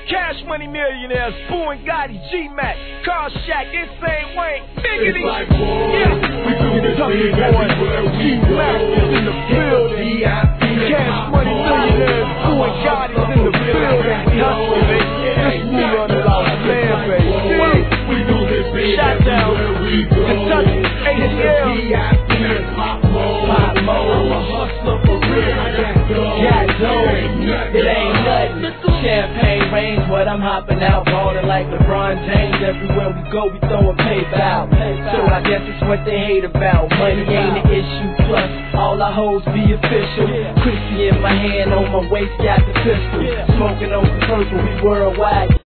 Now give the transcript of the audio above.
Cash Money Millionaires, Boo and Gotti, G-Mac, Car Shack, Insane Wayne, Biggity. Like, boy, we do this thing everywhere we go. G-Mac is in the building. Cash Money Millionaires, Boo and Gotti's in the building. We hustle, baby. This is New York, man, baby. We do this thing everywhere we go. Kentucky, ATL. Pop mode. I'm a hustler for real. Got dough, it ain't nothing. Champagne rains, but I'm hopping out, ballin' like LeBron James. Everywhere we go, we throwin' paper out. So I guess it's what they hate about. Money ain't an issue, plus all our hoes be official. Chrissy in my hand, on my waist, got the pistol. Smoking on the purple, we worldwide.